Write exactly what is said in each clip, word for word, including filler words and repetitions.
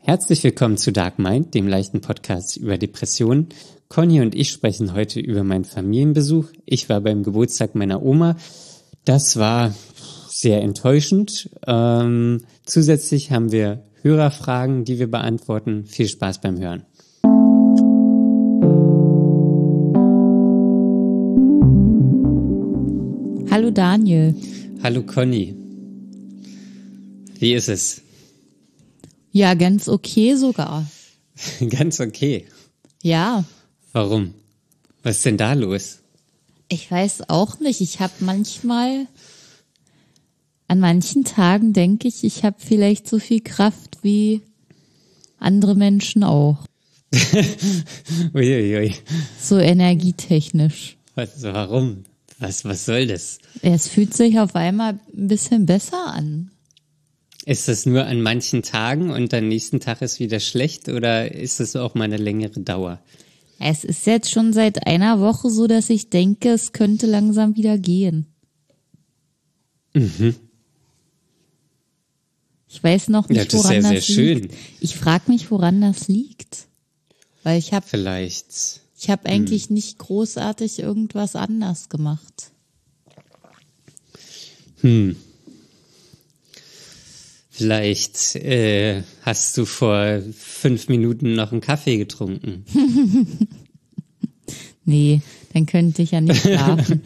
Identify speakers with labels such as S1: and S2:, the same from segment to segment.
S1: Herzlich willkommen zu Dark Mind, dem leichten Podcast über Depressionen. Conny und ich sprechen heute über meinen Familienbesuch. Ich war beim Geburtstag meiner Oma. Das war sehr enttäuschend. Ähm, zusätzlich haben wir Hörerfragen, die wir beantworten. Viel Spaß beim Hören.
S2: Hallo Daniel.
S1: Hallo Conny. Wie ist es?
S2: Ja, ganz okay sogar.
S1: Ganz okay.
S2: Ja.
S1: Warum? Was ist denn da los?
S2: Ich weiß auch nicht. Ich habe manchmal, an manchen Tagen denke ich, ich habe vielleicht so viel Kraft wie andere Menschen auch.
S1: Uiuiui.
S2: So energietechnisch.
S1: Was, warum? Was, was soll das?
S2: Es fühlt sich auf einmal ein bisschen besser an.
S1: Ist das nur an manchen Tagen und am nächsten Tag ist wieder schlecht oder ist das auch mal eine längere Dauer?
S2: Es ist jetzt schon seit einer Woche so, dass ich denke, es könnte langsam wieder gehen.
S1: Mhm.
S2: Ich weiß noch nicht,
S1: ja, das
S2: woran
S1: ist ja
S2: das
S1: sehr
S2: liegt.
S1: schön.
S2: Ich frage mich, woran das liegt. Weil ich habe
S1: Vielleicht.
S2: ich habe eigentlich hm. nicht großartig irgendwas anders gemacht.
S1: Hm. Vielleicht äh, hast du vor fünf Minuten noch einen Kaffee getrunken.
S2: Nee, dann könnte ich ja nicht schlafen.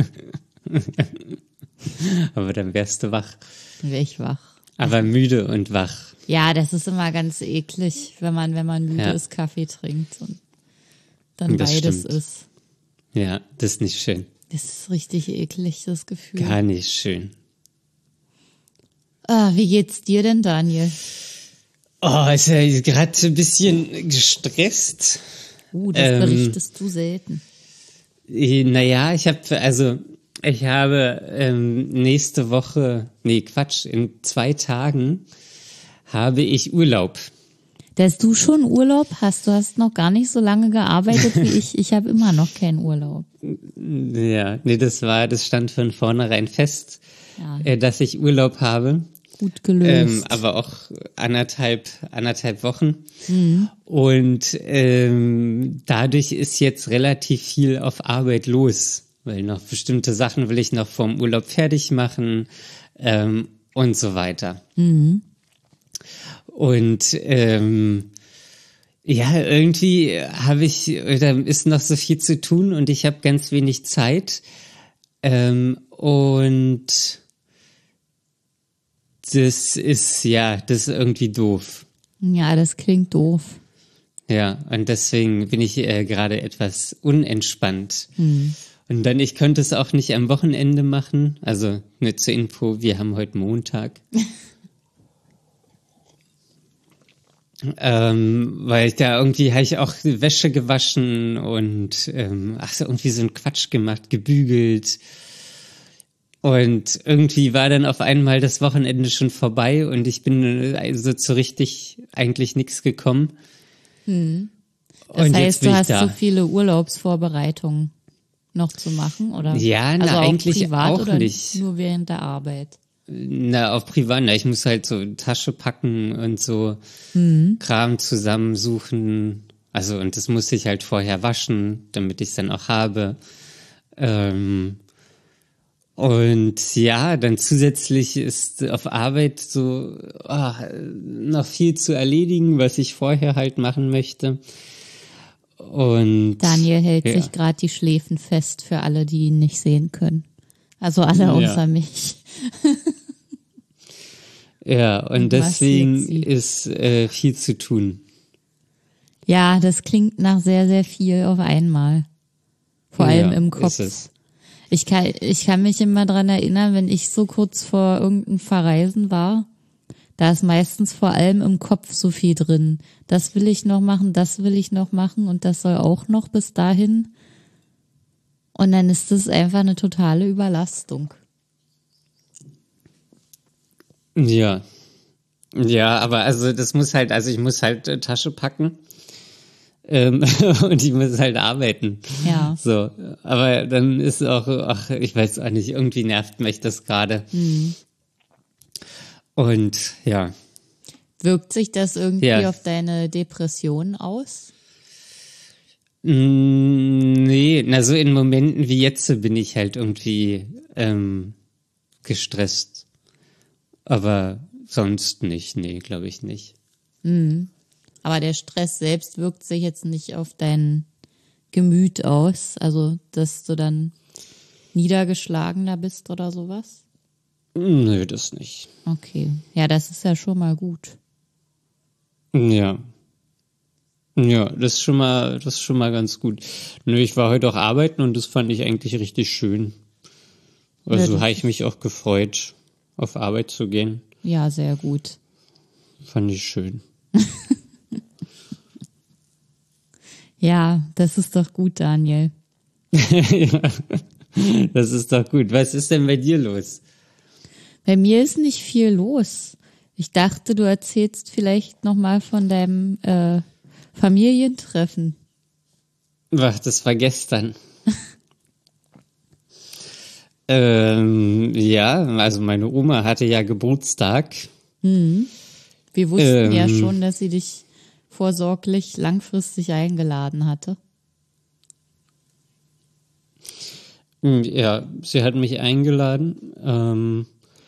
S1: Aber dann wärst du wach.
S2: Dann wäre ich wach.
S1: Aber müde und wach.
S2: Ja, das ist immer ganz eklig, wenn man, wenn man müde
S1: Ja.
S2: ist, Kaffee trinkt und dann
S1: Das
S2: beides
S1: stimmt.
S2: ist.
S1: Ja, das ist nicht schön.
S2: Das ist richtig eklig, das Gefühl.
S1: Gar nicht schön.
S2: Ah, wie geht's dir denn, Daniel?
S1: Oh, ist ja gerade ein bisschen gestresst.
S2: Uh, das
S1: Ähm,
S2: berichtest du selten.
S1: Äh, Naja, ich habe, also, ich habe ähm, nächste Woche, nee, Quatsch, in zwei Tagen habe ich Urlaub.
S2: Dass du schon Urlaub hast, du hast noch gar nicht so lange gearbeitet wie ich. Ich habe immer noch keinen Urlaub.
S1: Ja, nee, das war, das stand von vornherein fest,
S2: Ja.
S1: äh, dass ich Urlaub habe.
S2: Gut gelöst.
S1: Ähm, aber auch anderthalb, anderthalb Wochen. Mhm. Und ähm, dadurch ist jetzt relativ viel auf Arbeit los, weil noch bestimmte Sachen will ich noch vorm Urlaub fertig machen ähm, und so weiter.
S2: Mhm.
S1: Und ähm, ja, irgendwie habe ich, da ist noch so viel zu tun und ich habe ganz wenig Zeit. Ähm, und das ist, ja, das ist irgendwie doof.
S2: Ja, das klingt doof.
S1: Ja, und deswegen bin ich äh, gerade etwas unentspannt.
S2: Hm.
S1: Und dann, ich könnte es auch nicht am Wochenende machen. Also, nur zur Info, wir haben heute Montag. ähm, weil ich da irgendwie, habe ich auch Wäsche gewaschen und, ähm, ach so, irgendwie so einen Quatsch gemacht, gebügelt. Und irgendwie war dann auf einmal das Wochenende schon vorbei und ich bin also so richtig eigentlich nichts gekommen.
S2: Hm. Das
S1: und
S2: heißt,
S1: jetzt bin
S2: du
S1: ich
S2: hast
S1: da.
S2: so viele Urlaubsvorbereitungen noch zu machen, oder?
S1: Ja, na,
S2: also auch
S1: eigentlich
S2: privat
S1: auch
S2: oder
S1: nicht.
S2: nur während der Arbeit?
S1: Na, auf privat, na, ich muss halt so Tasche packen und so
S2: Hm.
S1: Kram zusammensuchen. Also, und das muss ich halt vorher waschen, damit ich es dann auch habe. Ähm, Und ja, dann zusätzlich ist auf Arbeit so oh, noch viel zu erledigen, was ich vorher halt machen möchte. Und
S2: Daniel hält
S1: ja.
S2: sich gerade die Schläfen fest für alle, die ihn nicht sehen können. Also alle
S1: Ja.
S2: außer mich.
S1: Ja, und
S2: Und
S1: deswegen
S2: massiert sie.
S1: ist äh, viel zu tun.
S2: Ja, das klingt nach sehr, sehr viel auf einmal. Vor allem
S1: Ja,
S2: im Kopf.
S1: ist es.
S2: Ich kann, ich kann mich immer dran erinnern, wenn ich so kurz vor irgendeinem Verreisen war, da ist meistens vor allem im Kopf so viel drin. Das will ich noch machen, das will ich noch machen und das soll auch noch bis dahin. Und dann ist das einfach eine totale Überlastung.
S1: Ja. Ja, aber also das muss halt, also ich muss halt äh, Tasche packen. Ähm, und ich muss halt arbeiten.
S2: Ja.
S1: So, aber dann ist auch, ach, ich weiß auch nicht, irgendwie nervt mich das gerade.
S2: Mhm.
S1: Und ja.
S2: Wirkt sich das irgendwie
S1: Ja.
S2: auf deine Depression aus?
S1: Mm, Nee, na so in Momenten wie jetzt bin ich halt irgendwie ähm, gestresst. Aber sonst nicht, nee, glaube ich nicht.
S2: Aber der Stress selbst wirkt sich jetzt nicht auf dein Gemüt aus, also dass du dann niedergeschlagener bist oder sowas?
S1: Nö, das nicht.
S2: Okay, ja, das ist ja schon mal gut.
S1: Ja. Ja, das ist schon mal, das ist schon mal ganz gut. Nö, ich war heute auch arbeiten und das fand ich eigentlich richtig schön. Also
S2: das
S1: habe ich mich auch gefreut, auf Arbeit zu gehen.
S2: Ja, sehr gut.
S1: Fand ich schön.
S2: Ja, das ist doch gut, Daniel.
S1: Ja, das ist doch gut. Was ist denn bei dir los?
S2: Bei mir ist nicht viel los. Ich dachte, du erzählst vielleicht noch mal von deinem äh, Familientreffen.
S1: Ach, das war gestern. ähm, ja, also meine Oma hatte ja Geburtstag.
S2: Wir wussten ja
S1: Ähm.
S2: schon, dass sie dich vorsorglich langfristig eingeladen hatte.
S1: Ja, sie hat mich eingeladen. Ähm,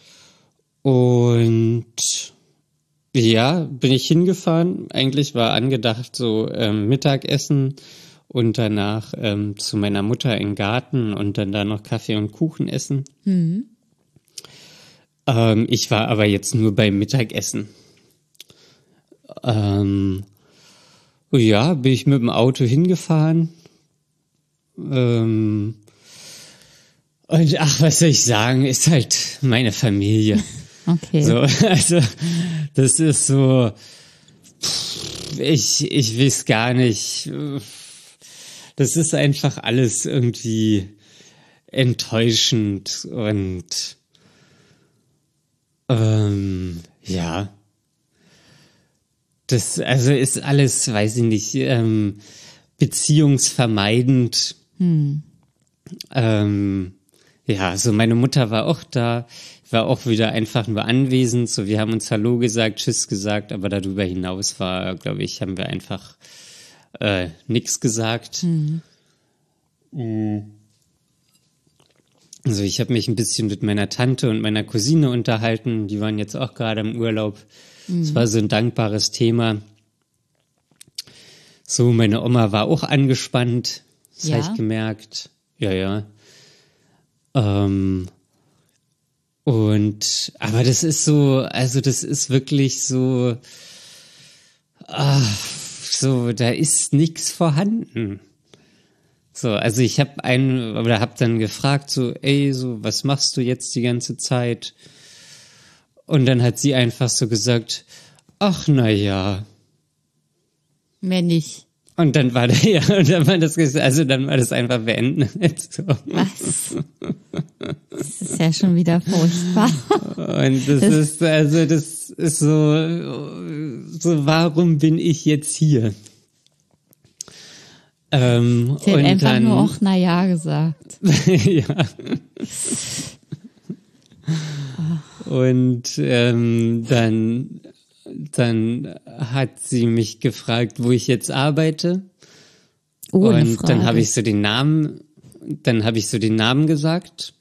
S1: und ja, bin ich hingefahren. Eigentlich war angedacht so ähm, Mittagessen und danach ähm, zu meiner Mutter in den Garten und dann da noch Kaffee und Kuchen essen. Ähm, ich war aber jetzt nur beim Mittagessen. Ähm, ja, bin ich mit dem Auto hingefahren. Ähm, und ach, was soll ich sagen, ist halt meine Familie.
S2: Okay.
S1: So, also das ist so, pff, ich ich weiß gar nicht. Das ist einfach alles irgendwie enttäuschend und ähm, ja. Das also ist alles, weiß ich nicht, ähm, beziehungsvermeidend. Ähm, ja, so meine Mutter war auch da, war auch wieder einfach nur anwesend. So, wir haben uns Hallo gesagt, Tschüss gesagt, aber darüber hinaus war, glaube ich, haben wir einfach äh, nichts gesagt. Also ich habe mich ein bisschen mit meiner Tante und meiner Cousine unterhalten. Die waren jetzt auch gerade im Urlaub. Es war so ein dankbares Thema. So, meine Oma war auch angespannt. Das
S2: Ja?
S1: habe ich gemerkt. Ja, ja. Ähm, und, aber das ist so, also das ist wirklich so, ah, so, da ist nichts vorhanden. So, also ich habe einen, oder habe dann gefragt, so, ey, so, was machst du jetzt die ganze Zeit? Und dann hat sie einfach so gesagt, ach, na ja.
S2: Mehr nicht.
S1: Und dann war der, ja, und dann war das, also dann war das einfach beendet. So.
S2: Was? Das ist ja schon wieder furchtbar.
S1: Und das,
S2: Das-
S1: ist, also das ist so, so, warum bin ich jetzt hier? Ähm,
S2: Sie hat
S1: und
S2: einfach
S1: dann,
S2: nur auch na ja gesagt.
S1: ja. Und ähm, dann, dann hat sie mich gefragt, wo ich jetzt arbeite.
S2: Oh, eine
S1: Und
S2: Frage.
S1: dann habe ich so den Namen, dann habe ich so den Namen gesagt.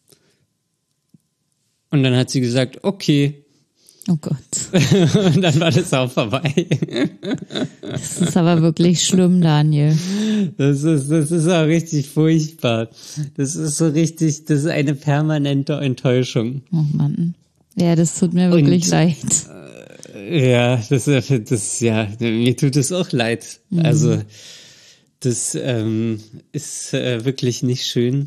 S1: Und dann hat sie gesagt, okay.
S2: Oh Gott.
S1: Und dann war das auch vorbei.
S2: Das ist aber wirklich schlimm, Daniel.
S1: Das ist, das ist auch richtig furchtbar. Das ist so richtig, das ist eine permanente Enttäuschung.
S2: Oh Mann. Ja, das tut mir wirklich
S1: Und-
S2: leid.
S1: Ja, das, das, ja, mir tut es auch leid. Also, das ähm, ist äh, wirklich nicht schön.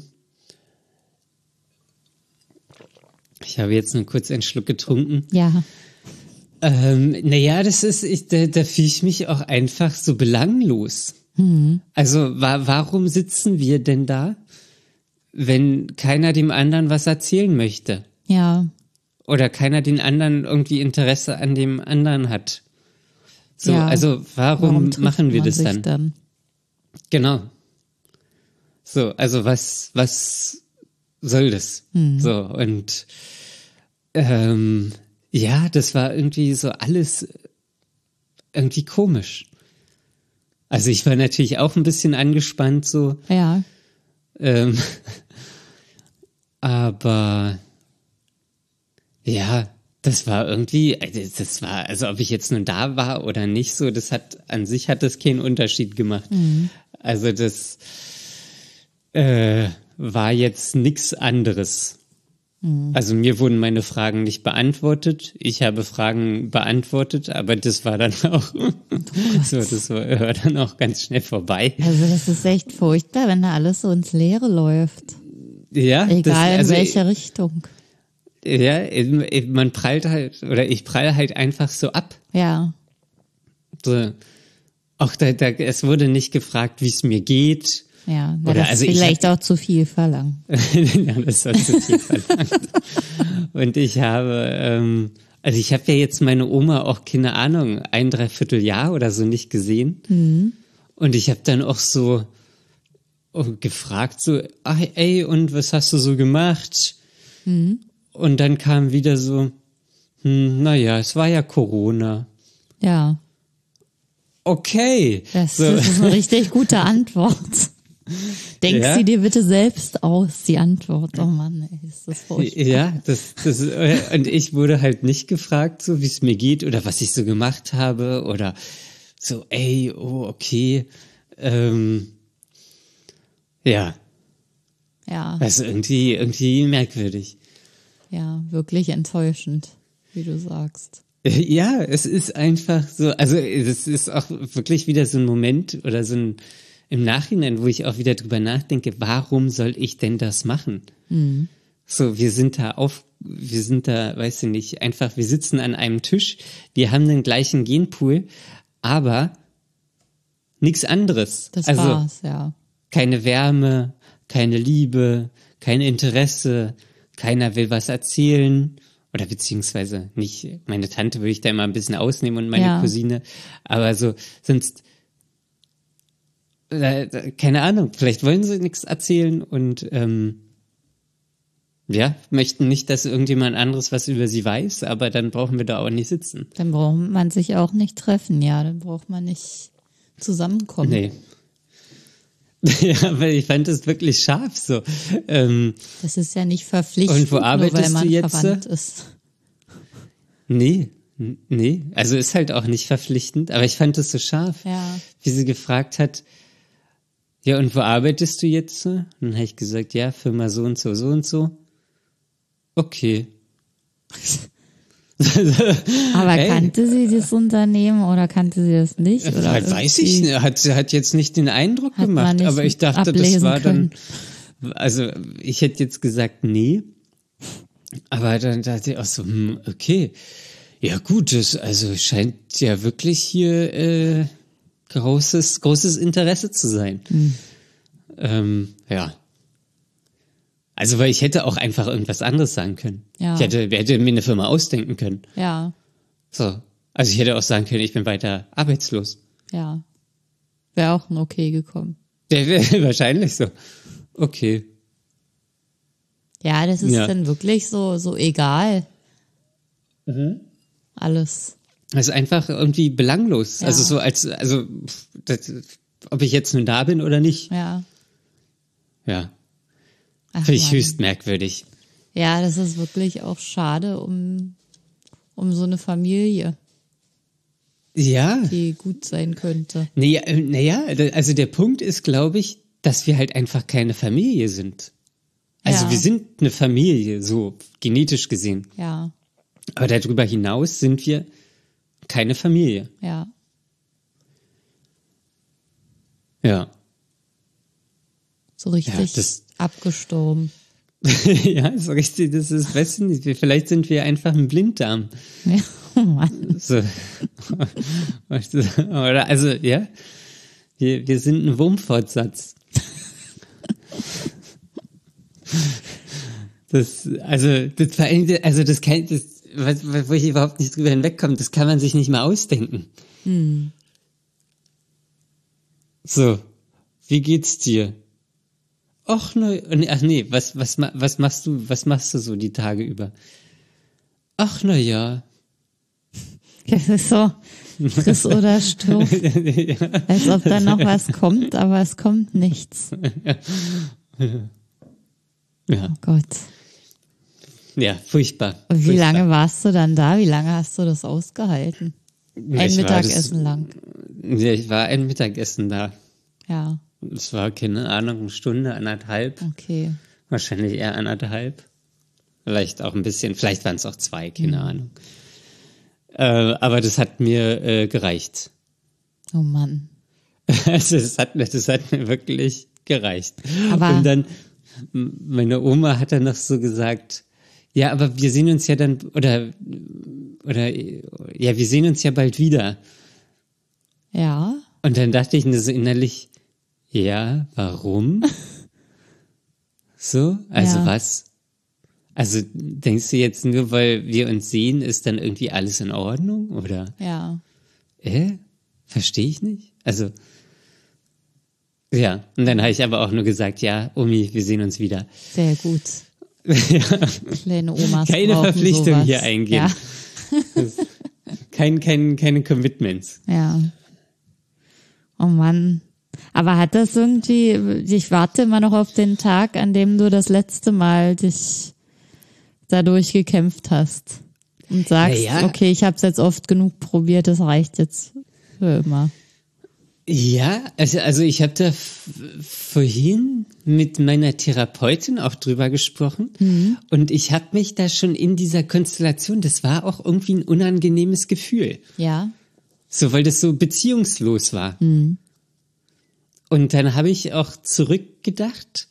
S1: Ich habe jetzt nur kurz einen Schluck getrunken.
S2: Ja.
S1: Ähm, naja, das ist, ich, da, da fühle ich mich auch einfach so belanglos. Also, wa warum sitzen wir denn da, wenn keiner dem anderen was erzählen möchte?
S2: Ja.
S1: Oder keiner den anderen irgendwie Interesse an dem anderen hat. So,
S2: ja.
S1: also warum,
S2: trifft
S1: machen wir
S2: man
S1: das
S2: sich
S1: dann?
S2: dann?
S1: Genau. So, also was, was soll das? So, und ähm, ja, das war irgendwie so alles irgendwie komisch. Also ich war natürlich auch ein bisschen angespannt so,
S2: Ja.
S1: ähm, aber ja, das war irgendwie, das war, also ob ich jetzt nun da war oder nicht so, das hat, an sich hat das keinen Unterschied gemacht. Mhm. Also das äh, war jetzt nichts anderes. Mhm. Also mir wurden meine Fragen nicht beantwortet. Ich habe Fragen beantwortet, aber das war dann auch, oh so, das war, war dann auch ganz schnell vorbei.
S2: Also das ist echt furchtbar, wenn da alles so ins Leere läuft.
S1: Ja.
S2: Egal
S1: das, also,
S2: in welche Richtung.
S1: Ja, man prallt halt, oder ich pralle halt einfach so ab.
S2: Ja.
S1: So. Auch da, da, es wurde nicht gefragt, wie es mir geht.
S2: Ja, na,
S1: oder,
S2: das
S1: also
S2: ist vielleicht
S1: hab,
S2: auch zu viel verlangt.
S1: Ja, das war zu viel verlangt. Und ich habe, ähm, also ich habe ja jetzt meine Oma auch, keine Ahnung, ein Dreivierteljahr oder so nicht gesehen. Mhm. Und ich habe dann auch so gefragt, so, ach, ey, und was hast du so gemacht? Mhm. Und dann kam wieder so, hm, naja, es war ja Corona.
S2: Ja.
S1: Okay.
S2: Das,
S1: so.
S2: das ist eine richtig gute Antwort. Denk
S1: ja?
S2: sie dir bitte selbst aus, die Antwort. Oh Mann, ey, ist das furchtbar.
S1: Ja, das, das, und ich wurde halt nicht gefragt, so wie es mir geht oder was ich so gemacht habe oder so, ey, oh, okay. Ähm, ja.
S2: Ja.
S1: Also irgendwie, irgendwie merkwürdig.
S2: Ja, wirklich enttäuschend, wie du sagst.
S1: Ja, es ist einfach so, also es ist auch wirklich wieder so ein Moment oder so ein im Nachhinein, wo ich auch wieder drüber nachdenke, warum soll ich denn das machen? Mhm. So, wir sind da auf, wir sind da, weiß ich nicht, einfach, wir sitzen an einem Tisch, wir haben den gleichen Genpool, aber nichts anderes.
S2: Das
S1: also,
S2: war's, ja.
S1: Keine Wärme, keine Liebe, kein Interesse, keiner will was erzählen. Oder beziehungsweise nicht, meine Tante würde ich da immer ein bisschen ausnehmen und meine ja. Cousine. Aber so, sonst, äh, keine Ahnung, vielleicht wollen sie nichts erzählen und ähm, ja, möchten nicht, dass irgendjemand anderes was über sie weiß, aber dann brauchen wir da auch nicht sitzen.
S2: Dann braucht man sich auch nicht treffen, ja, dann braucht man nicht zusammenkommen.
S1: Nee. Ja, aber ich fand es wirklich scharf so. Ähm,
S2: das ist ja nicht verpflichtend,
S1: und wo arbeitest
S2: nur weil man
S1: du jetzt?
S2: verwandt ist.
S1: Nee, nee, also ist halt auch nicht verpflichtend, aber ich fand es so scharf,
S2: ja.
S1: wie sie gefragt hat, ja, und wo arbeitest du jetzt? Und dann habe ich gesagt, ja, Firma so und so, so und so. Okay.
S2: Aber hey. Kannte sie das Unternehmen oder kannte sie das nicht? Oder
S1: halt weiß ich nicht, hat, hat jetzt nicht den Eindruck gemacht, aber ich dachte, das war können. dann, also ich hätte jetzt gesagt, nee, aber dann dachte ich auch so, hm, okay, ja gut, das also scheint ja wirklich hier äh, großes, großes Interesse zu sein. Hm. Ähm, ja. Also, weil ich hätte auch einfach irgendwas anderes sagen können. Ja. Ich hätte, hätte mir eine Firma ausdenken können.
S2: Ja.
S1: So. Also ich hätte auch sagen können, ich bin weiter arbeitslos.
S2: Ja. Wäre auch ein Okay gekommen.
S1: Der wäre wahrscheinlich so. Okay.
S2: Ja, das ist ja. dann wirklich so, so egal.
S1: Mhm.
S2: Alles.
S1: Also einfach irgendwie belanglos. Ja. Also so als, also, das, ob ich jetzt nun da bin oder nicht.
S2: Ja.
S1: Ja. Finde ich höchst merkwürdig.
S2: Ja, das ist wirklich auch schade um, um so eine Familie.
S1: Ja.
S2: Die gut sein könnte.
S1: Naja, naja, also der Punkt ist, glaube ich, dass wir halt einfach keine Familie sind. Also ja. wir sind eine Familie, so genetisch gesehen.
S2: Ja.
S1: Aber darüber hinaus sind wir keine Familie.
S2: Ja.
S1: Ja.
S2: So richtig ja, das, abgestorben.
S1: Ja, so richtig, das ist, weiß ich nicht, vielleicht sind wir einfach ein Blinddarm.
S2: Ja, oh Mann.
S1: So. Oder, also, ja, wir, wir sind ein Wurmfortsatz. Das, also, das, also, das kann, das, wo ich überhaupt nicht drüber hinwegkomme, das kann man sich nicht mal ausdenken. Hm. So, wie geht's dir? Ach ne, ach nee, was was was machst du, was machst du so die Tage über? Ach, na ja.
S2: Das ist so friss oder stirb.
S1: Ja.
S2: Als ob da noch was kommt, aber es kommt nichts.
S1: Ja.
S2: Oh Gott.
S1: Ja, furchtbar.
S2: Und wie
S1: furchtbar.
S2: lange warst du dann da? Wie lange hast du das ausgehalten? Ein
S1: Ich war
S2: Mittagessen
S1: das,
S2: lang.
S1: Ja, ich war ein Mittagessen da.
S2: Ja,
S1: Es war, keine Ahnung, eine Stunde, anderthalb.
S2: okay.
S1: Wahrscheinlich eher anderthalb. Vielleicht auch ein bisschen, vielleicht waren es auch zwei, keine Ahnung. Äh, aber das hat mir äh, gereicht.
S2: Oh Mann.
S1: Also das hat, mir- das hat mir wirklich gereicht.
S2: Aber-
S1: Und dann, m- meine Oma hat dann noch so gesagt, ja, aber wir sehen uns ja dann, oder, oder, ja, wir sehen uns ja bald wieder.
S2: Ja,
S1: Und dann dachte ich mir so innerlich, ja, warum? So, also
S2: Ja.
S1: was? Also denkst du jetzt nur, weil wir uns sehen, ist dann irgendwie alles in Ordnung? Oder,
S2: ja.
S1: äh? Verstehe ich nicht? Also, ja. Und dann habe ich aber auch nur gesagt, ja, Omi, wir sehen uns wieder.
S2: Sehr gut. Kleine Omas
S1: Keine
S2: brauchen
S1: Verpflichtung
S2: sowas.
S1: hier eingehen.
S2: Ja,
S1: Kein, kein, keine Commitments.
S2: ja. Oh Mann. Aber hat das irgendwie, ich warte immer noch auf den Tag, an dem du das letzte Mal dich dadurch gekämpft hast und sagst,
S1: Na ja.
S2: okay, ich habe es jetzt oft genug probiert, das reicht jetzt für immer.
S1: Ja, also, also ich habe da f- vorhin mit meiner Therapeutin auch drüber gesprochen und ich habe mich da schon in dieser Konstellation, das war auch irgendwie ein unangenehmes Gefühl,
S2: Ja,
S1: so weil das so beziehungslos war. Und dann habe ich auch zurückgedacht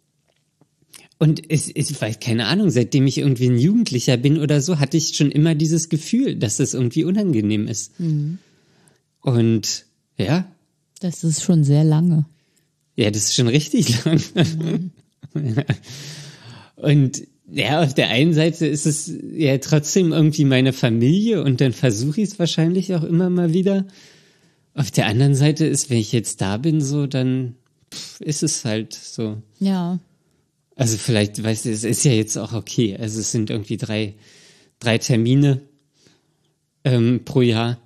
S1: und es, es war keine Ahnung, seitdem ich irgendwie ein Jugendlicher bin oder so, hatte ich schon immer dieses Gefühl, dass das irgendwie unangenehm ist. Und ja,
S2: das ist schon sehr lange.
S1: Ja, das ist schon richtig lang. Ja. Und ja, auf der einen Seite ist es ja trotzdem irgendwie meine Familie und dann versuche ich es wahrscheinlich auch immer mal wieder. Auf der anderen Seite ist, wenn ich jetzt da bin, so, dann pff, ist es halt so.
S2: Ja,
S1: Also vielleicht, weißt du, es ist ja jetzt auch okay. Also es sind irgendwie drei, drei Termine ähm, pro Jahr.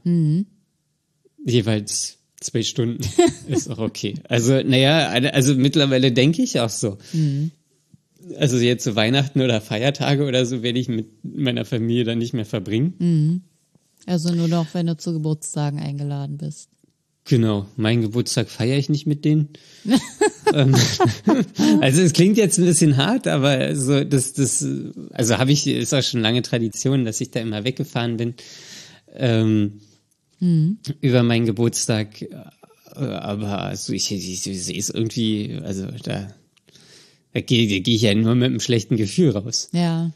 S1: Jeweils zwei Stunden. Ist auch okay. Also, naja, also mittlerweile denke ich auch so. Also jetzt zu Weihnachten oder Feiertage oder so werde ich mit meiner Familie dann nicht mehr verbringen.
S2: also nur noch, wenn du zu Geburtstagen eingeladen bist.
S1: Genau, meinen Geburtstag feiere ich nicht mit denen. Ähm, also es klingt jetzt ein bisschen hart, aber so das, das, also habe ich, ist auch schon lange Tradition, dass ich da immer weggefahren bin ähm, über meinen Geburtstag. Äh, Aber also ich, ich, ich sehe es irgendwie, also da, da gehe da geh ich ja nur mit einem schlechten Gefühl raus.
S2: Ja.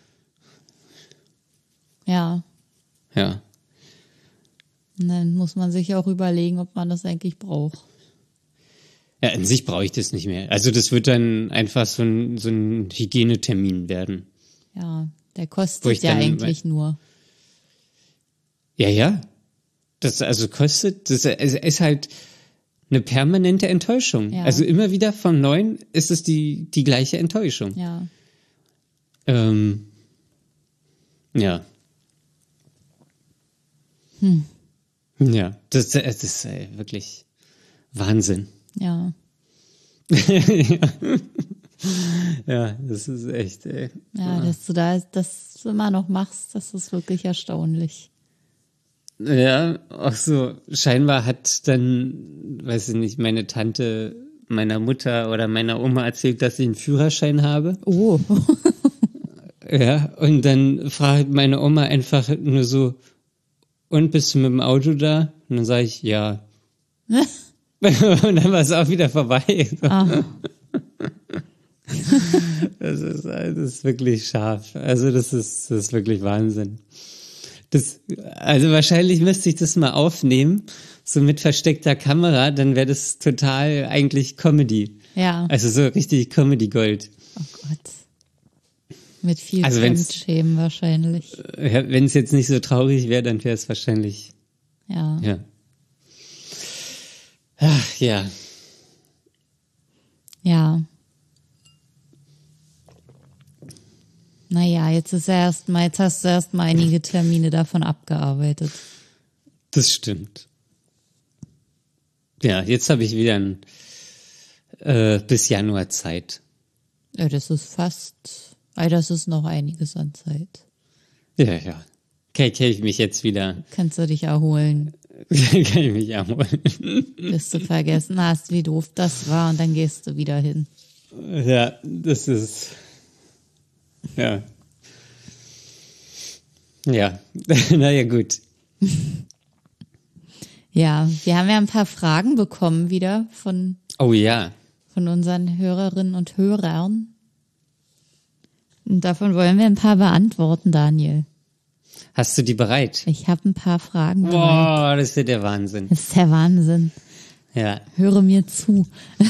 S2: Ja.
S1: Ja.
S2: Und dann muss man sich auch überlegen, ob man das eigentlich braucht.
S1: Ja, an sich brauche ich das nicht mehr. Also das wird dann einfach so ein, so ein Hygienetermin werden.
S2: Ja, der
S1: Wo
S2: kostet
S1: ich
S2: ja
S1: dann-
S2: eigentlich nur.
S1: Ja, ja. Das also kostet, das es ist halt eine permanente Enttäuschung.
S2: Ja.
S1: Also immer wieder von Neuem ist es die, die gleiche Enttäuschung.
S2: Ja.
S1: Ähm, ja. Ja, das, das ist äh, wirklich Wahnsinn.
S2: Ja.
S1: Ja, das ist echt, ey.
S2: Ja, dass du da das immer noch machst, das ist wirklich erstaunlich.
S1: Ja, auch so, scheinbar hat dann, weiß ich nicht, meine Tante meiner Mutter oder meiner Oma erzählt, dass ich einen Führerschein habe.
S2: Oh.
S1: Ja, und dann fragt meine Oma einfach nur so, und bist du mit dem Auto da? Und dann sage ich, ja. Und dann war es auch wieder vorbei.
S2: Ah.
S1: Das ist, das ist wirklich scharf. Also das ist, das ist wirklich Wahnsinn. Das, also wahrscheinlich müsste ich das mal aufnehmen, so mit versteckter Kamera, dann wäre das total eigentlich Comedy.
S2: Ja.
S1: Also so richtig Comedy Gold.
S2: Oh Gott. Mit viel
S1: Also wenn's-
S2: Fremdschämen wahrscheinlich.
S1: Ja, wenn es jetzt nicht so traurig wäre, dann wäre es wahrscheinlich,
S2: Ja.
S1: ja. Ach, ja.
S2: Ja. Naja, jetzt ist ja erst mal, jetzt hast du erst mal einige Termine davon abgearbeitet.
S1: Das stimmt. Ja, jetzt habe ich wieder ein, äh, bis Januar Zeit.
S2: Ja, das ist fast, ah, das ist noch einiges an Zeit.
S1: Ja, ja. Kann, kann ich mich jetzt wieder...
S2: Kannst du dich erholen.
S1: kann ich mich erholen.
S2: Bis du vergessen hast, wie doof das war und dann gehst du wieder hin.
S1: Ja, das ist... Ja. Ja, naja, gut.
S2: Ja, wir haben ja ein paar Fragen bekommen wieder von,
S1: Oh ja.
S2: von unseren Hörerinnen und Hörern. Und davon wollen wir ein paar beantworten, Daniel.
S1: Hast du die bereit?
S2: Ich habe ein paar Fragen bereit.
S1: Boah, das ist ja der Wahnsinn.
S2: Das ist der Wahnsinn.
S1: Ja,
S2: Höre mir zu.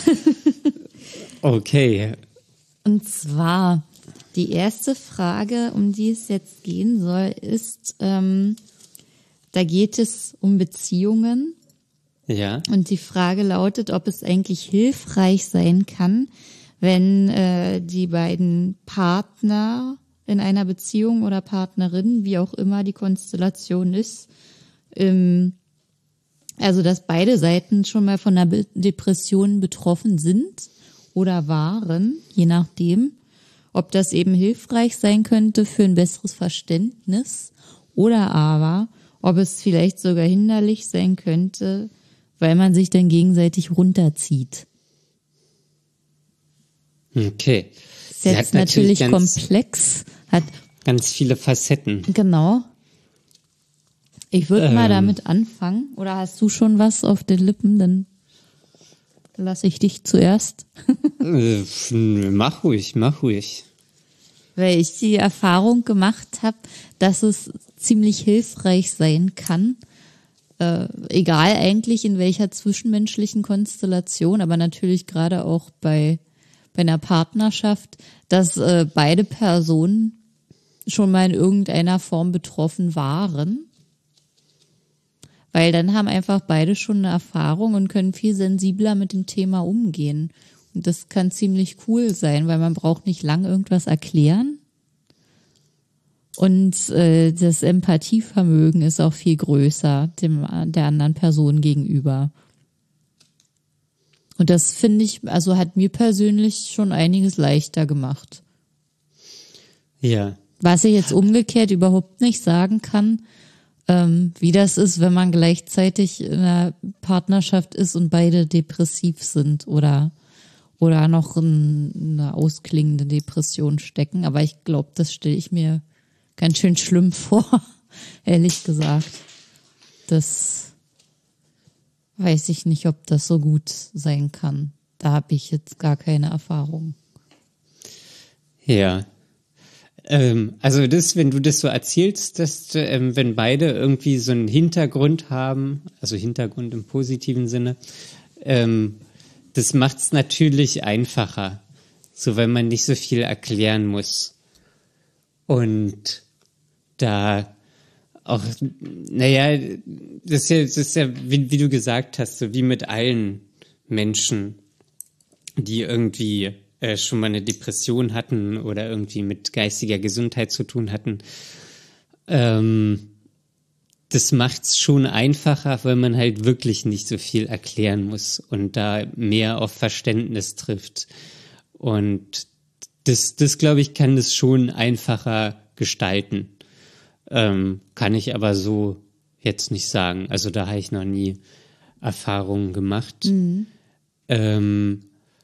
S1: okay.
S2: Und zwar, die erste Frage, um die es jetzt gehen soll, ist, ähm, da geht es um Beziehungen.
S1: Ja,
S2: Und die Frage lautet, ob es eigentlich hilfreich sein kann, wenn äh, die beiden Partner in einer Beziehung oder Partnerin, wie auch immer die Konstellation ist, ähm, also dass beide Seiten schon mal von einer Be- Depression betroffen sind oder waren, je nachdem, ob das eben hilfreich sein könnte für ein besseres Verständnis oder aber, ob es vielleicht sogar hinderlich sein könnte, weil man sich dann gegenseitig runterzieht.
S1: okay.
S2: Ist
S1: Sie
S2: jetzt
S1: hat
S2: natürlich,
S1: natürlich ganz,
S2: komplex, hat,
S1: ganz viele Facetten.
S2: genau. Ich würde
S1: Ähm.
S2: mal damit anfangen. Oder hast du schon was auf den Lippen? Dann lasse ich dich zuerst.
S1: Äh, mach ruhig, mach ruhig.
S2: Weil ich die Erfahrung gemacht habe, dass es ziemlich hilfreich sein kann, äh, egal eigentlich in welcher zwischenmenschlichen Konstellation, aber natürlich gerade auch bei, bei einer Partnerschaft, dass äh, beide Personen schon mal in irgendeiner Form betroffen waren. Weil dann haben einfach beide schon eine Erfahrung und können viel sensibler mit dem Thema umgehen. Und das kann ziemlich cool sein, weil man braucht nicht lang irgendwas erklären. Und äh, das Empathievermögen ist auch viel größer dem der anderen Person gegenüber. Und das finde ich, also hat mir persönlich schon einiges leichter gemacht.
S1: Ja.
S2: Was ich jetzt umgekehrt überhaupt nicht sagen kann, ähm, wie das ist, wenn man gleichzeitig in einer Partnerschaft ist und beide depressiv sind oder oder noch in eine ausklingende Depression stecken. Aber ich glaube, das stelle ich mir ganz schön schlimm vor, ehrlich gesagt. Das weiß ich nicht, ob das so gut sein kann. Da habe ich jetzt gar keine Erfahrung.
S1: Ja. Ähm, also das, wenn du das so erzählst, dass ähm, wenn beide irgendwie so einen Hintergrund haben, also Hintergrund im positiven Sinne, ähm, das macht es natürlich einfacher, so wenn man nicht so viel erklären muss. Und da auch, naja, das ist ja, das ist ja wie, wie du gesagt hast, so wie mit allen Menschen, die irgendwie äh, schon mal eine Depression hatten oder irgendwie mit geistiger Gesundheit zu tun hatten. Ähm, das macht's schon einfacher, weil man halt wirklich nicht so viel erklären muss und da mehr auf Verständnis trifft. Und das, das glaube ich, kann das schon einfacher gestalten. Ähm, kann ich aber so jetzt nicht sagen. Also da habe ich noch nie Erfahrungen gemacht. Mhm. Ähm,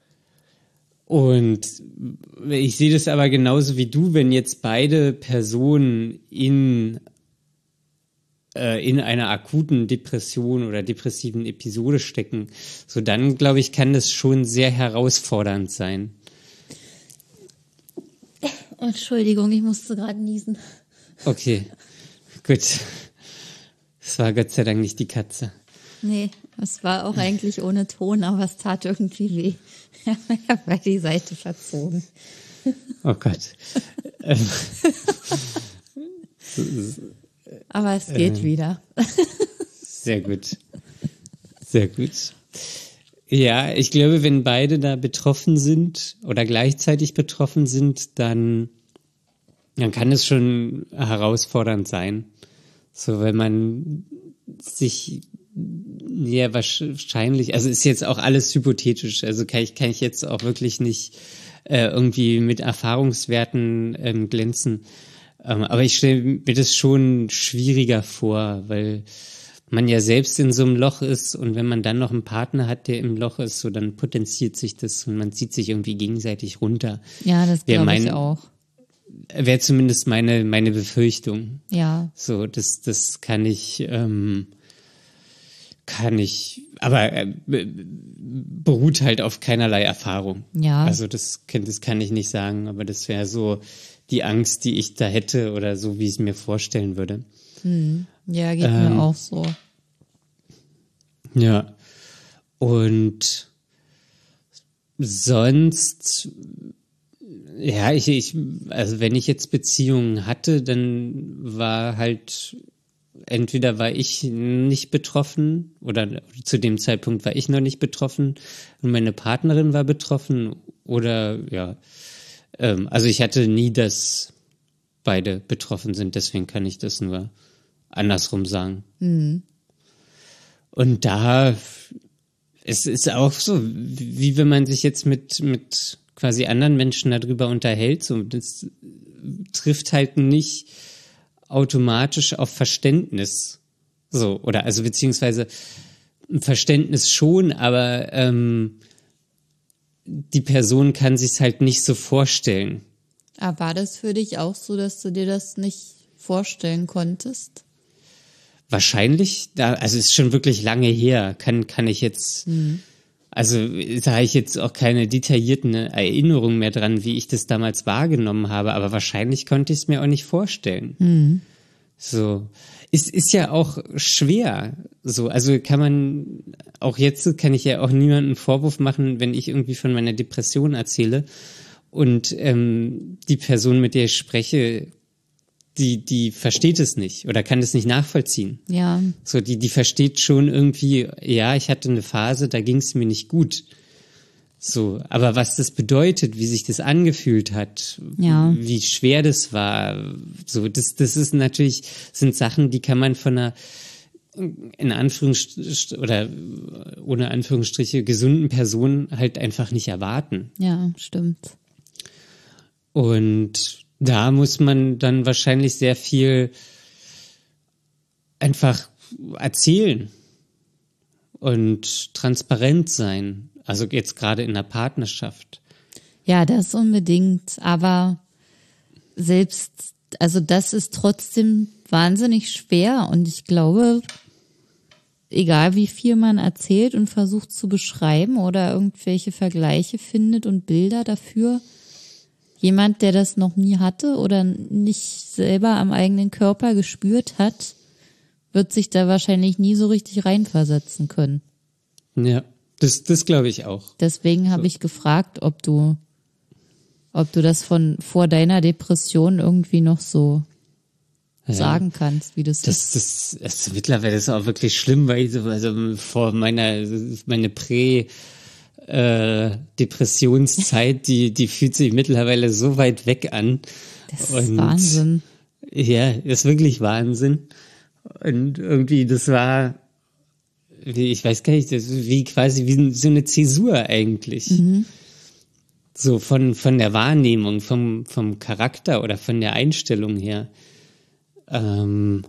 S1: und ich sehe das aber genauso wie du, wenn jetzt beide Personen in, äh, in einer akuten Depression oder depressiven Episode stecken, so dann, glaube ich, kann das schon sehr herausfordernd sein.
S2: Entschuldigung, ich musste gerade niesen.
S1: Okay, gut. Das war Gott sei Dank nicht die Katze.
S2: Nee, es war auch eigentlich ohne Ton, aber es tat irgendwie weh. Ich habe die Seite verzogen.
S1: Oh Gott.
S2: Aber es geht äh, wieder.
S1: Sehr gut. Sehr gut. Ja, ich glaube, wenn beide da betroffen sind oder gleichzeitig betroffen sind, dann dann kann es schon herausfordernd sein. So, wenn man sich ja wahrscheinlich, also ist jetzt auch alles hypothetisch, also kann ich, kann ich jetzt auch wirklich nicht äh, irgendwie mit Erfahrungswerten ähm, glänzen. Ähm, aber ich stelle mir das schon schwieriger vor, weil man ja selbst in so einem Loch ist und wenn man dann noch einen Partner hat, der im Loch ist, so dann potenziert sich das und man zieht sich irgendwie gegenseitig runter.
S2: Ja, das glaube ich auch.
S1: Wäre zumindest meine meine Befürchtung.
S2: Ja.
S1: So, das das kann ich ähm, kann ich, aber äh, beruht halt auf keinerlei Erfahrung.
S2: Ja.
S1: Also das kann das kann ich nicht sagen, aber das wäre so die Angst, die ich da hätte oder so, wie ich es mir vorstellen würde.
S2: Hm. Ja, geht
S1: ähm,
S2: mir auch so.
S1: Ja. Und sonst, ja, ich, ich, also wenn ich jetzt Beziehungen hatte, dann war halt, entweder war ich nicht betroffen oder zu dem Zeitpunkt war ich noch nicht betroffen und meine Partnerin war betroffen oder, ja, ähm, also ich hatte nie, dass beide betroffen sind, deswegen kann ich das nur andersrum sagen.
S2: Mhm.
S1: Und da, es ist auch so, wie wenn man sich jetzt mit, mit quasi anderen Menschen darüber unterhält, so, das trifft halt nicht automatisch auf Verständnis. So, oder also beziehungsweise Verständnis schon, aber ähm, die Person kann sich's halt nicht so vorstellen.
S2: Aber war das für dich auch so, dass du dir das nicht vorstellen konntest?
S1: Wahrscheinlich, da, also ist schon wirklich lange her, kann, kann ich jetzt, mhm. also da habe ich jetzt auch keine detaillierten Erinnerungen mehr dran, wie ich das damals wahrgenommen habe, aber wahrscheinlich konnte ich es mir auch nicht vorstellen.
S2: Mhm.
S1: So, es ist ja auch schwer, so, also kann man, auch jetzt kann ich ja auch niemandem einen Vorwurf machen, wenn ich irgendwie von meiner Depression erzähle und ähm, die Person, mit der ich spreche, die, die versteht es nicht oder kann es nicht nachvollziehen.
S2: Ja.
S1: So, die, die versteht schon irgendwie, ja, ich hatte eine Phase, da ging es mir nicht gut. So, aber was das bedeutet, wie sich das angefühlt hat,
S2: ja.
S1: wie schwer das war, so, das, das ist natürlich, sind Sachen, die kann man von einer, in Anführungsstrichen, oder ohne Anführungsstriche, gesunden Person halt einfach nicht erwarten.
S2: Ja, stimmt.
S1: Und da muss man dann wahrscheinlich sehr viel einfach erzählen und transparent sein. Also jetzt gerade in der Partnerschaft.
S2: Ja, das unbedingt. Aber selbst, also das ist trotzdem wahnsinnig schwer. Und ich glaube, egal wie viel man erzählt und versucht zu beschreiben oder irgendwelche Vergleiche findet und Bilder dafür, jemand, der das noch nie hatte oder nicht selber am eigenen Körper gespürt hat, wird sich da wahrscheinlich nie so richtig reinversetzen können.
S1: Ja, das, das glaube ich auch.
S2: Deswegen habe so. ich gefragt, ob du, ob du das von vor deiner Depression irgendwie noch so ja. sagen kannst, wie das,
S1: das ist. Das, das mittlerweile ist auch wirklich schlimm, weil ich so, also vor meiner meine Prä Äh, Depressionszeit, die, die fühlt sich mittlerweile so weit weg an.
S2: Das ist und, Wahnsinn.
S1: Ja, ist wirklich Wahnsinn. Und irgendwie, das war, wie, ich weiß gar nicht, das ist wie quasi wie so eine Zäsur eigentlich.
S2: Mhm.
S1: So von, von der Wahrnehmung, vom, vom Charakter oder von der Einstellung her. Ähm,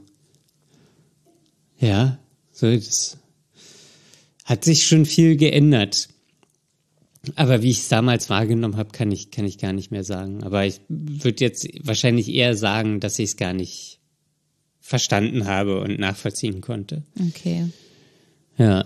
S1: ja, so, das hat sich schon viel geändert. Aber wie ich es damals wahrgenommen habe, kann ich, kann ich gar nicht mehr sagen. Aber ich würde jetzt wahrscheinlich eher sagen, dass ich es gar nicht verstanden habe und nachvollziehen konnte.
S2: Okay.
S1: Ja.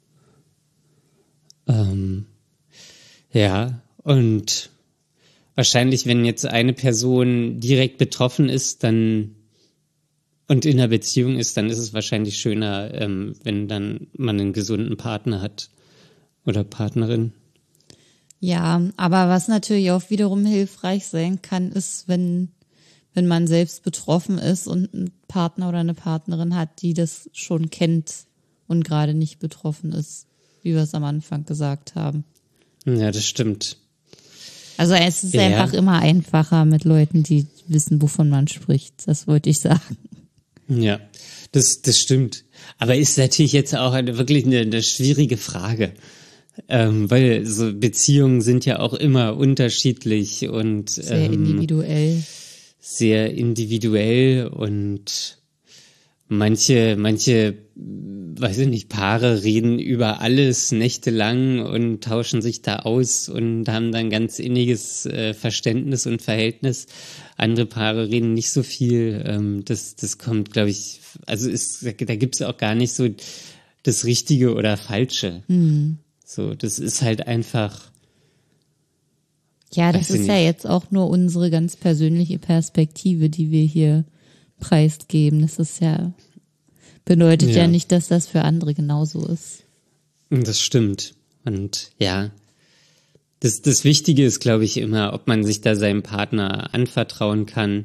S1: Ähm, ja, und wahrscheinlich, wenn jetzt eine Person direkt betroffen ist, dann und in einer Beziehung ist, dann ist es wahrscheinlich schöner, ähm, wenn dann man einen gesunden Partner hat oder Partnerin.
S2: Ja, aber was natürlich auch wiederum hilfreich sein kann, ist, wenn, wenn man selbst betroffen ist und einen Partner oder eine Partnerin hat, die das schon kennt und gerade nicht betroffen ist, wie wir es am Anfang gesagt haben.
S1: Ja, das stimmt.
S2: Also es ist
S1: ja.
S2: einfach immer einfacher mit Leuten, die wissen, wovon man spricht. Das wollte ich sagen.
S1: Ja, das, das stimmt. Aber ist natürlich jetzt auch eine, wirklich eine, eine schwierige Frage. Ähm, weil so Beziehungen sind ja auch immer unterschiedlich und
S2: Sehr
S1: ähm,
S2: individuell.
S1: Sehr individuell und manche, manche, weiß ich nicht, Paare reden über alles nächtelang und tauschen sich da aus und haben dann ganz inniges äh, Verständnis und Verhältnis. Andere Paare reden nicht so viel. Ähm, das, das kommt, glaube ich, also ist, da gibt's auch gar nicht so das Richtige oder Falsche.
S2: Mhm.
S1: So, das ist halt einfach.
S2: Ja, das ist ja jetzt auch nur unsere ganz persönliche Perspektive, die wir hier preisgeben. Das ist ja, bedeutet ja, ja nicht, dass das für andere genauso ist.
S1: Das stimmt. Und ja, das, das Wichtige ist, glaube ich, immer, ob man sich da seinem Partner anvertrauen kann.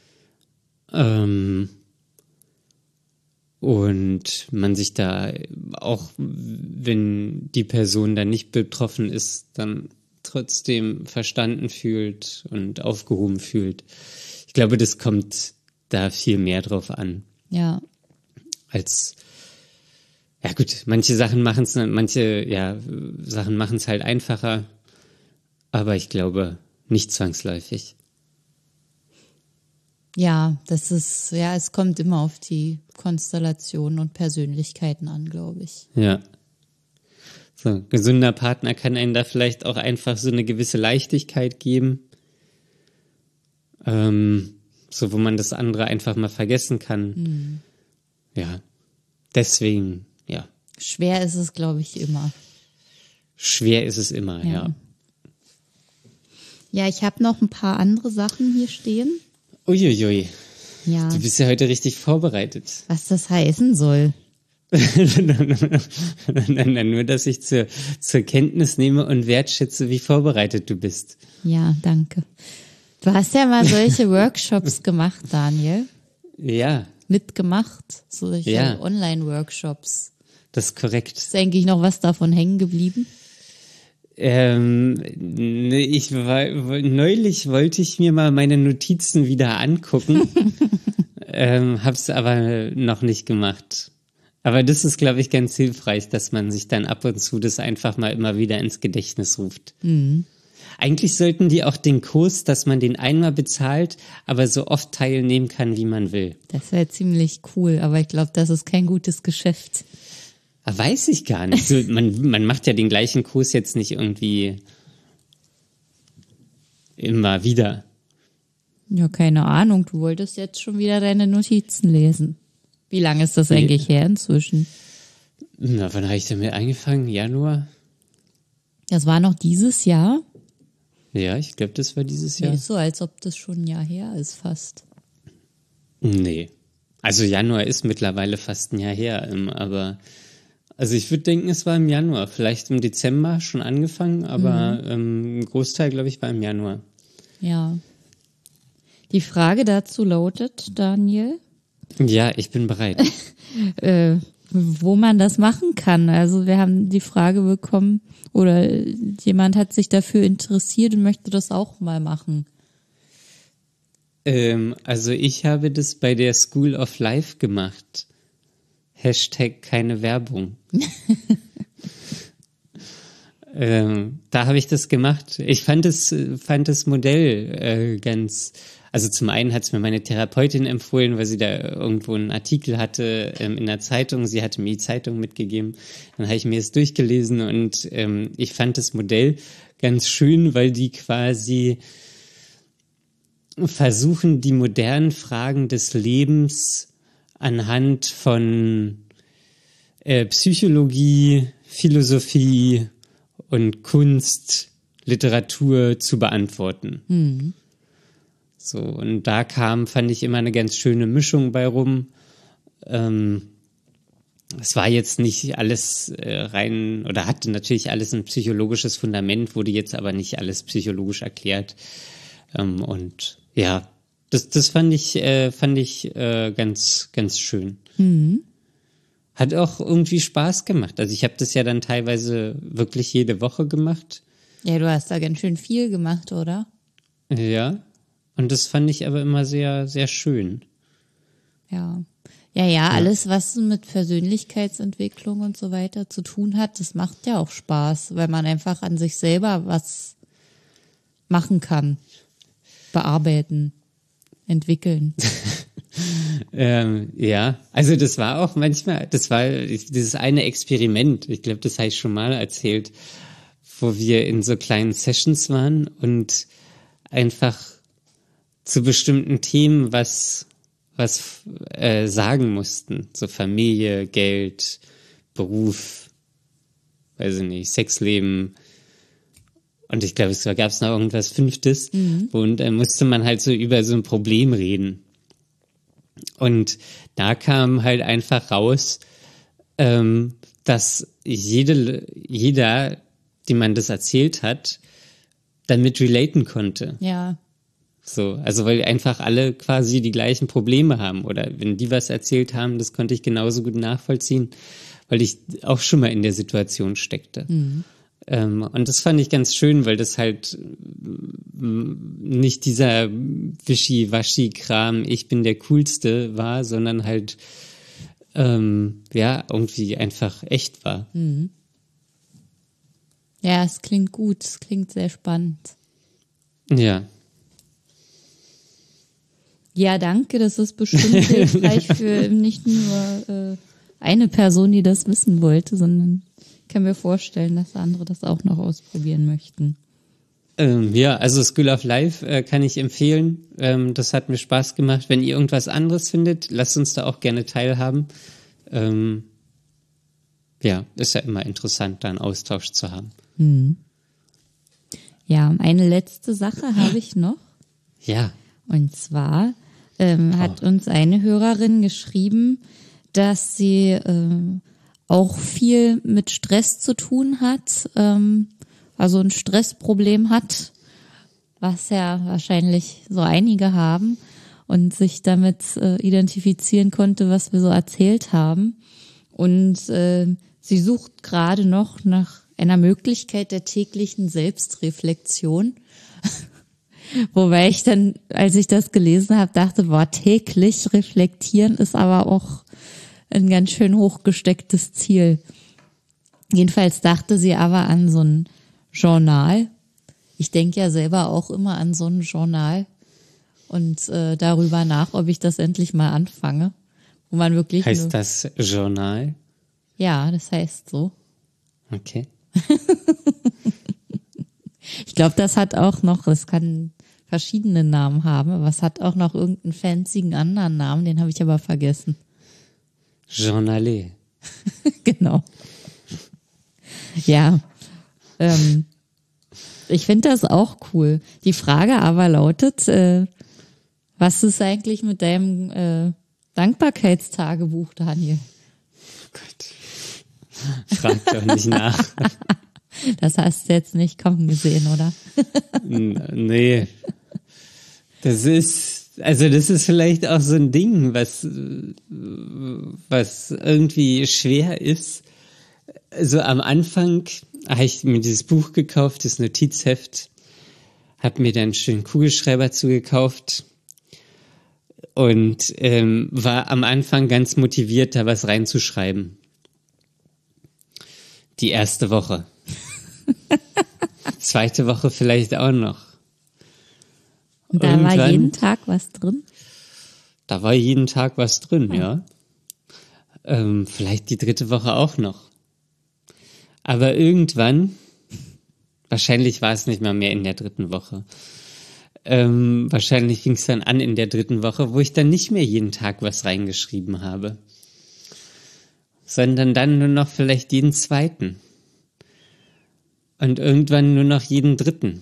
S1: Ähm, und man sich da auch, wenn die Person da nicht betroffen ist, dann trotzdem verstanden fühlt und aufgehoben fühlt. Ich glaube, das kommt da viel mehr drauf an.
S2: Ja.
S1: Als, ja gut, manche Sachen machen es, manche, ja, Sachen machen es halt einfacher, aber ich glaube, nicht zwangsläufig.
S2: Ja, das ist, ja, es kommt immer auf die Konstellationen und Persönlichkeiten an, glaube ich.
S1: Ja. So, ein gesunder Partner kann einen da vielleicht auch einfach so eine gewisse Leichtigkeit geben. Ähm, so, wo man das andere einfach mal vergessen kann.
S2: Mhm.
S1: Ja. Deswegen, ja.
S2: Schwer ist es, glaube ich, immer.
S1: Schwer ist es immer, ja.
S2: Ja, ja, ich habe noch ein paar andere Sachen hier stehen.
S1: Uiuiui.
S2: Ja.
S1: Du bist ja heute richtig vorbereitet.
S2: Was das heißen soll.
S1: Nur, dass ich zur, zur Kenntnis nehme und wertschätze, wie vorbereitet du bist.
S2: Ja, danke. Du hast ja mal solche Workshops gemacht, Daniel.
S1: Ja.
S2: Mitgemacht, solche
S1: ja.
S2: Online-Workshops.
S1: Das ist korrekt.
S2: Ist eigentlich noch was davon hängen geblieben?
S1: Ähm, ich war, neulich wollte ich mir mal meine Notizen wieder angucken, ähm, hab's aber noch nicht gemacht. Aber das ist, glaube ich, ganz hilfreich, dass man sich dann ab und zu das einfach mal immer wieder ins Gedächtnis ruft.
S2: Mhm.
S1: Eigentlich sollten die auch den Kurs, dass man den einmal bezahlt, aber so oft teilnehmen kann, wie man will.
S2: Das wäre ziemlich cool, aber ich glaube, das ist kein gutes Geschäft.
S1: Weiß ich gar nicht. So, man, man macht ja den gleichen Kurs jetzt nicht irgendwie immer wieder.
S2: Ja, keine Ahnung. Du wolltest jetzt schon wieder deine Notizen lesen. Wie lange ist das eigentlich her inzwischen?
S1: Na, wann habe ich damit angefangen? Januar?
S2: Das war noch dieses Jahr?
S1: Ja, ich glaube, das war dieses Jahr.
S2: Nee, ist so, als ob das schon ein Jahr her ist fast.
S1: Nee. Also Januar ist mittlerweile fast ein Jahr her, aber also ich würde denken, es war im Januar. Vielleicht im Dezember schon angefangen, aber mhm. ähm, ein Großteil, glaube ich, war im Januar.
S2: Ja. Die Frage dazu lautet, Daniel.
S1: Ja, ich bin bereit.
S2: äh, wo man das machen kann. Also wir haben die Frage bekommen oder jemand hat sich dafür interessiert und möchte das auch mal machen.
S1: Ähm, also ich habe das bei der School of Life gemacht. Hashtag keine Werbung. ähm, da habe ich das gemacht. Ich fand das, fand das Modell äh, ganz, also zum einen hat es mir meine Therapeutin empfohlen, weil sie da irgendwo einen Artikel hatte ähm, in der Zeitung. Sie hatte mir die Zeitung mitgegeben. Dann habe ich mir es durchgelesen und ähm, ich fand das Modell ganz schön, weil die quasi versuchen, die modernen Fragen des Lebens anhand von äh, Psychologie, Philosophie und Kunst, Literatur zu beantworten.
S2: Mhm.
S1: So, und da kam, fand ich, immer eine ganz schöne Mischung bei rum. Ähm, es war jetzt nicht alles äh, rein, oder hatte natürlich alles ein psychologisches Fundament, wurde jetzt aber nicht alles psychologisch erklärt. Ähm, und ja, das, das fand ich, äh, fand ich äh, ganz, ganz schön.
S2: Mhm.
S1: Hat auch irgendwie Spaß gemacht. Also ich habe das ja dann teilweise wirklich jede Woche gemacht.
S2: Ja, du hast da ganz schön viel gemacht, oder?
S1: Ja. Und das fand ich aber immer sehr, sehr schön.
S2: Ja. Ja, ja, alles, was mit Persönlichkeitsentwicklung und so weiter zu tun hat, das macht ja auch Spaß, weil man einfach an sich selber was machen kann. Bearbeiten, entwickeln.
S1: ähm, ja, also das war auch manchmal, das war dieses eine Experiment, ich glaube, das habe ich schon mal erzählt, wo wir in so kleinen Sessions waren und einfach zu bestimmten Themen was was äh, sagen mussten. So Familie, Geld, Beruf, weiß ich nicht, Sexleben. Und ich glaube, es gab es noch irgendwas Fünftes. Mhm. Und dann musste man halt so über so ein Problem reden. Und da kam halt einfach raus, ähm, dass jede, jeder, dem man das erzählt hat, damit relaten konnte.
S2: Ja.
S1: So, also weil einfach alle quasi die gleichen Probleme haben oder wenn die was erzählt haben, das konnte ich genauso gut nachvollziehen, weil ich auch schon mal in der Situation steckte. Mhm. Ähm, und das fand ich ganz schön, weil das halt nicht dieser Wischi-Waschi-Kram, ich bin der Coolste war, sondern halt ähm, ja, irgendwie einfach echt war.
S2: Mhm. Ja, es klingt gut, es klingt sehr spannend.
S1: Ja.
S2: Ja, danke, das ist bestimmt hilfreich für nicht nur äh, eine Person, die das wissen wollte, sondern ich kann mir vorstellen, dass andere das auch noch ausprobieren möchten.
S1: Ähm, ja, also School of Life äh, kann ich empfehlen. Ähm, das hat mir Spaß gemacht. Wenn ihr irgendwas anderes findet, lasst uns da auch gerne teilhaben. Ähm, ja, ist ja immer interessant, da einen Austausch zu haben.
S2: Hm. Ja, eine letzte Sache habe ich noch.
S1: Ja.
S2: Und zwar ähm, hat oh. uns eine Hörerin geschrieben, dass sie äh, auch viel mit Stress zu tun hat, ähm, also ein Stressproblem hat, was ja wahrscheinlich so einige haben und sich damit äh, identifizieren konnte, was wir so erzählt haben. Und äh, sie sucht gerade noch nach einer Möglichkeit der täglichen Selbstreflexion. Wobei ich dann, als ich das gelesen habe, dachte, boah, täglich reflektieren ist aber auch ein ganz schön hochgestecktes Ziel. Jedenfalls dachte sie aber an so ein Journal. Ich denke ja selber auch immer an so ein Journal und äh, darüber nach, ob ich das endlich mal anfange. Wo man wirklich
S1: heißt das Journal?
S2: Ja, das heißt so.
S1: Okay.
S2: Ich glaube, das hat auch noch, das kann verschiedene Namen haben, aber es hat auch noch irgendeinen fancyen anderen Namen, den habe ich aber vergessen.
S1: Journalé.
S2: Genau. Ja. Ähm, ich finde das auch cool. Die Frage aber lautet, äh, was ist eigentlich mit deinem äh, Dankbarkeitstagebuch, Daniel?
S1: Oh Gott. Frag doch nicht nach.
S2: Das hast du jetzt nicht kommen gesehen, oder?
S1: Nee. Das ist, also das ist vielleicht auch so ein Ding, was, was irgendwie schwer ist. So am Anfang habe ich mir dieses Buch gekauft, das Notizheft, habe mir dann einen schönen Kugelschreiber zugekauft und ähm, war am Anfang ganz motiviert, da was reinzuschreiben. Die erste Woche. Zweite Woche vielleicht auch noch.
S2: Und da Irgendwann, war jeden Tag was drin?
S1: Da war jeden Tag was drin, ja. ja. Ähm, vielleicht die dritte Woche auch noch. Aber irgendwann, wahrscheinlich war es nicht mal mehr in der dritten Woche. Ähm, wahrscheinlich fing es dann an in der dritten Woche, wo ich dann nicht mehr jeden Tag was reingeschrieben habe. Sondern dann nur noch vielleicht jeden zweiten. Und irgendwann nur noch jeden dritten.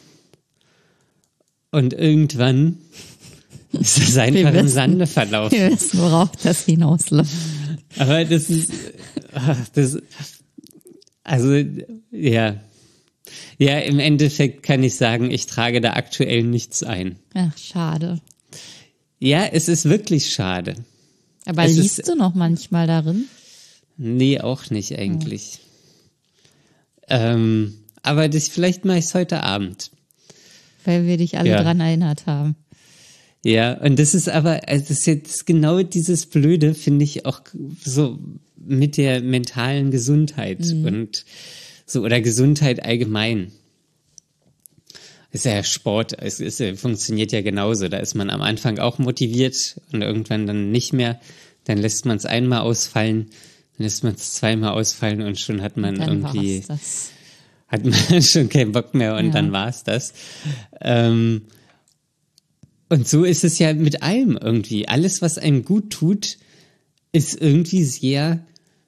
S1: Und irgendwann ist das einfach im Sande verlaufen.
S2: Wir wissen, worauf das hinausläuft.
S1: Aber das ist, ach, das, also, ja. Ja, im Endeffekt kann ich sagen, ich trage da aktuell nichts ein.
S2: Ach, schade.
S1: Ja, es ist wirklich schade.
S2: Aber
S1: es
S2: liest
S1: ist,
S2: du noch manchmal darin?
S1: Nee, auch nicht eigentlich. Oh. Ähm, aber das, vielleicht mache ich es heute Abend.
S2: weil wir dich alle
S1: Ja.
S2: dran erinnert haben.
S1: Ja, und das ist aber, also das ist jetzt genau dieses Blöde, finde ich auch so mit der mentalen Gesundheit
S2: Mhm.
S1: und so oder Gesundheit allgemein. Ist ja Sport, es ist, funktioniert ja genauso. Da ist man am Anfang auch motiviert und irgendwann dann nicht mehr. Dann lässt man es einmal ausfallen, dann lässt man es zweimal ausfallen und schon hat man
S2: Dann
S1: irgendwie,
S2: war's das.
S1: hat man schon keinen Bock mehr und
S2: Ja.
S1: dann war's das. Ähm, und so ist es ja mit allem irgendwie. Alles, was einem gut tut, ist irgendwie sehr,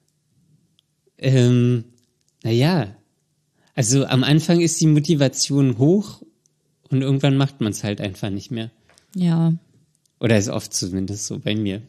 S1: ähm, naja, also am Anfang ist die Motivation hoch und irgendwann macht man es halt einfach nicht mehr.
S2: Ja.
S1: Oder ist oft zumindest so bei mir.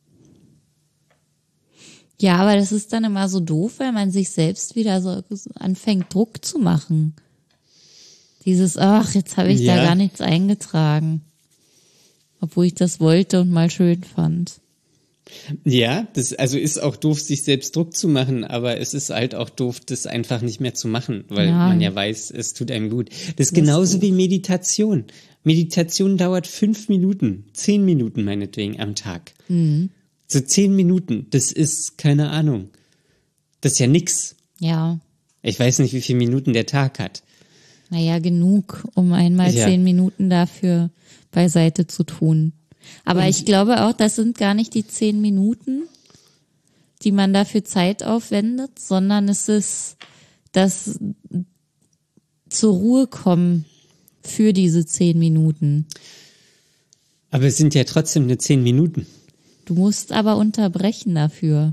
S2: Ja, aber das ist dann immer so doof, weil man sich selbst wieder so anfängt, Druck zu machen. Dieses, ach, jetzt habe ich
S1: Ja.
S2: da gar nichts eingetragen. Obwohl ich das wollte und mal schön fand.
S1: Ja, das also ist auch doof, sich selbst Druck zu machen, aber es ist halt auch doof, das einfach nicht mehr zu machen, weil
S2: Ja.
S1: man ja weiß, es tut einem gut. Das ist
S2: Das
S1: genauso
S2: ist
S1: wie Meditation. Meditation dauert fünf Minuten, zehn Minuten meinetwegen am Tag.
S2: Mhm.
S1: So zehn Minuten, das ist, keine Ahnung. Das ist ja nix.
S2: Ja,
S1: Ich weiß nicht, wie viele Minuten der Tag hat.
S2: naja, genug, um einmal
S1: Ja.
S2: zehn Minuten dafür beiseite zu tun. Aber ich glaube auch, das sind gar nicht die zehn Minuten, die man dafür Zeit aufwendet, sondern es ist das zur Ruhe kommen für diese zehn Minuten.
S1: Aber es sind ja trotzdem nur zehn Minuten.
S2: Du musst aber unterbrechen dafür.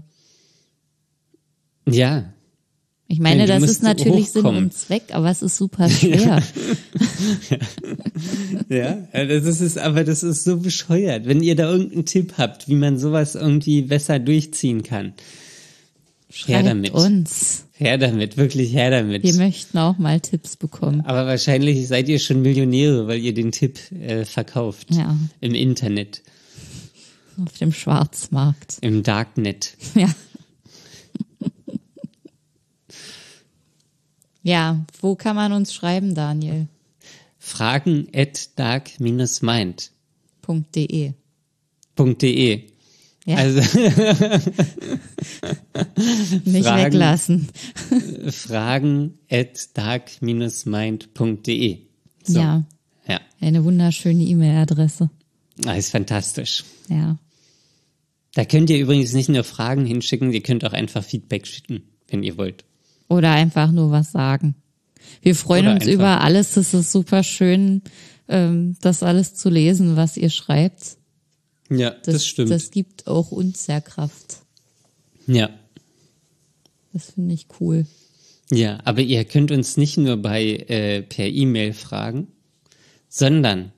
S1: Ja.
S2: Ich meine,
S1: Ja, du
S2: das
S1: musst
S2: ist natürlich Sinn
S1: hochkommen.
S2: und Zweck, aber es ist super schwer.
S1: Ja, das ist es, aber das ist so bescheuert. Wenn ihr da irgendeinen Tipp habt, wie man sowas irgendwie besser durchziehen kann, her
S2: Schreibt
S1: damit.
S2: uns.
S1: Her damit, wirklich her damit.
S2: Wir möchten auch mal Tipps bekommen.
S1: Aber wahrscheinlich seid ihr schon Millionäre, weil ihr den Tipp äh, verkauft.
S2: Ja.
S1: Im Internet,
S2: Auf dem Schwarzmarkt.
S1: im Darknet.
S2: Ja. Ja, wo kann man uns schreiben, Daniel?
S1: Fragen at dark-mind
S2: Punkt .de.
S1: Punkt de.
S2: Ja,
S1: Also
S2: nicht
S1: Fragen-
S2: weglassen.
S1: Fragen at dark-mind Punkt de. So.
S2: Ja,
S1: Ja,
S2: eine wunderschöne E-Mail-Adresse.
S1: das ist fantastisch.
S2: Ja.
S1: Da könnt ihr übrigens nicht nur Fragen hinschicken, ihr könnt auch einfach Feedback schicken, wenn ihr wollt.
S2: Oder einfach nur was sagen. Wir freuen
S1: Oder
S2: uns
S1: einfach-
S2: über alles. Es ist super schön, ähm, das alles zu lesen, was ihr schreibt.
S1: Ja, das,
S2: Das,
S1: stimmt.
S2: Das gibt auch uns sehr Kraft.
S1: ja.
S2: Das finde ich cool.
S1: Ja, aber ihr könnt uns nicht nur bei äh, per E-Mail fragen, sondern,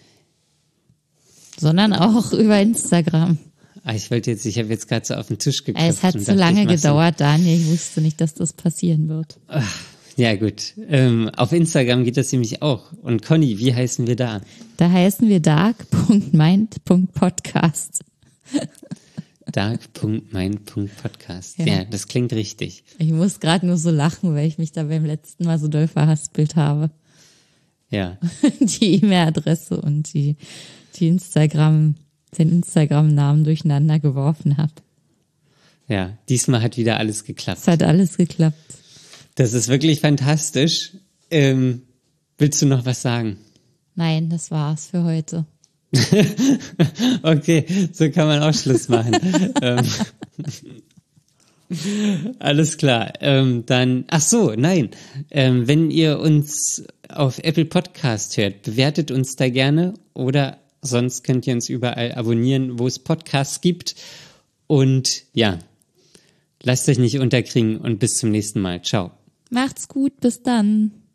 S2: Sondern auch über Instagram.
S1: ah, ich wollte jetzt, ich habe jetzt gerade so auf den Tisch geklopft.
S2: Es hat
S1: und
S2: zu
S1: dachte,
S2: lange
S1: ich mach so-
S2: gedauert, Daniel. Ich wusste nicht, dass das passieren wird.
S1: Ja gut, ähm, auf Instagram geht das nämlich auch. Und Conny, wie heißen wir da?
S2: Da heißen wir dark Punkt mind Punkt podcast.
S1: dark Punkt mind Punkt podcast.
S2: Ja.
S1: Ja. das klingt richtig.
S2: Ich muss gerade nur so lachen, weil ich mich da beim letzten Mal so doll verhaspelt habe.
S1: Ja,
S2: Die E-Mail-Adresse und die, die Instagram, den Instagram-Namen durcheinander geworfen habe.
S1: ja, diesmal hat wieder alles geklappt.
S2: Es hat alles geklappt.
S1: Das ist wirklich fantastisch. Ähm, willst du noch was sagen?
S2: Nein, das war's für heute.
S1: Okay, so kann man auch Schluss machen. ähm, alles klar. Ähm, dann, ach so, nein. Ähm, wenn ihr uns auf Apple Podcast hört, bewertet uns da gerne oder sonst könnt ihr uns überall abonnieren, wo es Podcasts gibt. Und ja, lasst euch nicht unterkriegen und bis zum nächsten Mal. Ciao.
S2: Macht's gut, bis dann.